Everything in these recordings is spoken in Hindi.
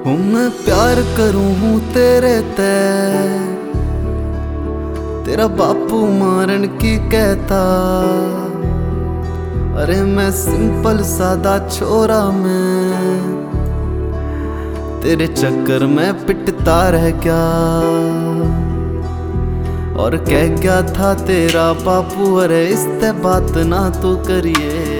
मैं प्यार करूं हूं तेरे ते, तेरा बापू मारन की कहता। अरे मैं सिंपल सादा छोरा, मैं तेरे चक्कर में पिटता रह गया। और कह गया था तेरा बापू, अरे इस ते बात ना तू करिए।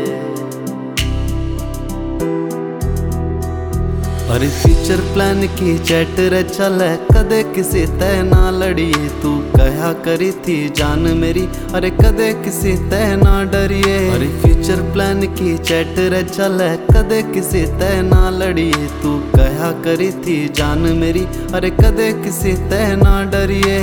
अरे फ्यूचर प्लान की चैट रे चले, कदे किसी ते ना लड़िए। तू कहा करी थी जान मेरी, अरे कदे किसी ते ना डरिए। अरे फ्यूचर प्लान की चैट रे चले, कदे किसी ते ना लड़िए। तू कहा करी थी जान मेरी, अरे कदे किसी ते ना डरिए।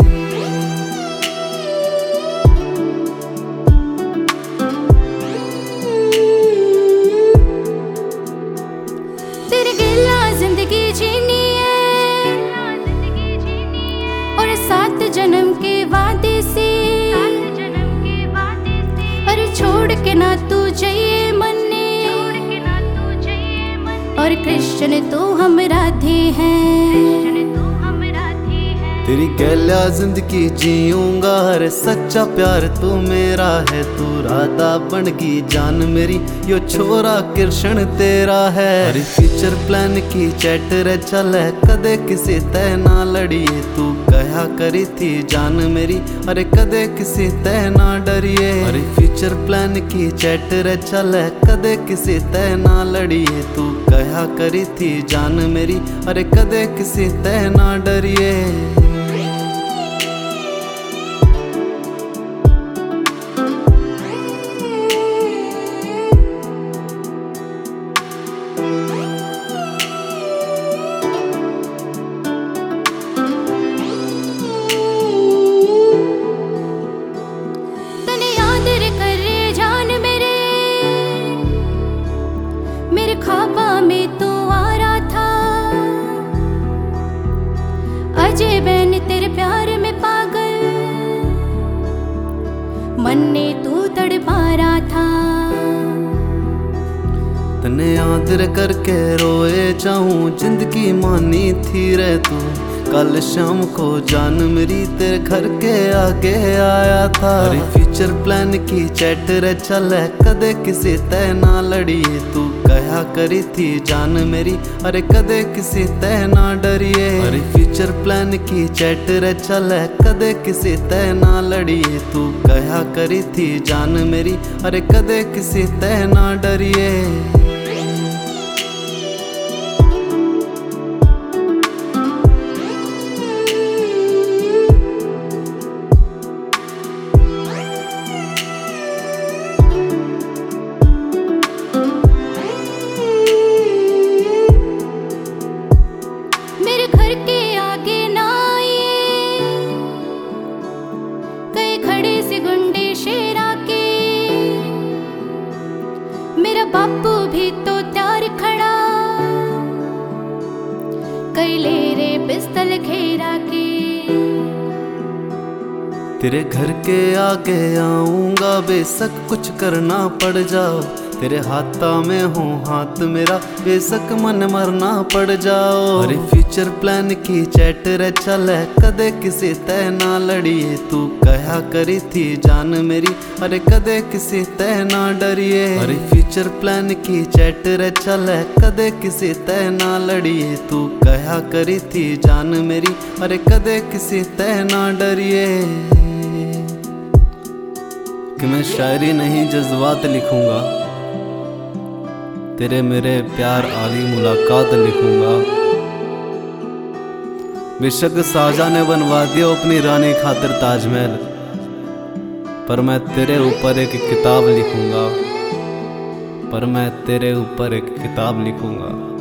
जिंदगी जीनी है और 7 जन्म के वादे से, अरे छोड़ के ना तू जाइए मन्ने। और कृष्ण तो हम राधे हैं, तेरी गैल्या जिंदगी जीऊंगा। अरे सच्चा प्यार तू मेरा है, तू राधा बन गई जान मेरी, यो छोरा कृष्ण तेरा है। अरे फ्यूचर प्लान की चैट रे चले, कदे किसी ते ना लड़िए। तू कहा करी थी जान मेरी, अरे कदे किसी ते ना डरिए। अरे फ्यूचर प्लान की चैट रे चले, कदे किसी ते ना लड़िए। तू कहा करी थी जान मेरी, अरे कदे किसी ते ना डरिए। ख्वाबा में तो आ रहा था, अजय बहन तेरे प्यार में पागल, मन ने तू तड़पा रहा था। तने याद करके रोए जाऊं, जिंदगी मानी थी रे तू। कल शाम को जान मेरी तेरे घर के आगे आया था। अरे फ्यूचर प्लान की चैट रे चले, कदे किसी ते ना लड़िए। तू कहा करी थी जान मेरी, अरे कदे किसी ते ना डरिए। अरे फ्यूचर प्लान की चैट रे चले, कदे किसी ते ना लड़िए। तू कहा करी थी जान मेरी, अरे कदे किसी ते ना डरिए। बापू भी तो तैयार खड़ा, कई ले रे पिस्तल घेरा के। तेरे घर के आगे आऊंगा, बेशक कुछ करना पड़ जाओ। तेरे हाथा में हो हाथ मेरा, बेशक मन मरना पड़ जाओ। अरे फ्यूचर प्लान की चैट रे चले, कदे किसी ते ना लड़िए। तू कहा करी थी जान मेरी, अरे कदे किसी ते ना डरिए। अरे फ्यूचर प्लान की चैट रे चले, कदे किसी ते ना लड़िए। तू कहा करी थी जान मेरी, अरे कदे किसी ते ना डरिए। कि मैं शायरी नहीं जज्बात लिखूंगा, तेरे मेरे प्यार आली मुलाकात लिखूंगा। बेशक शाहजहां ने बनवा दिया अपनी रानी खातिर ताजमहल, पर मैं तेरे ऊपर एक किताब लिखूंगा, पर मैं तेरे ऊपर एक किताब लिखूंगा।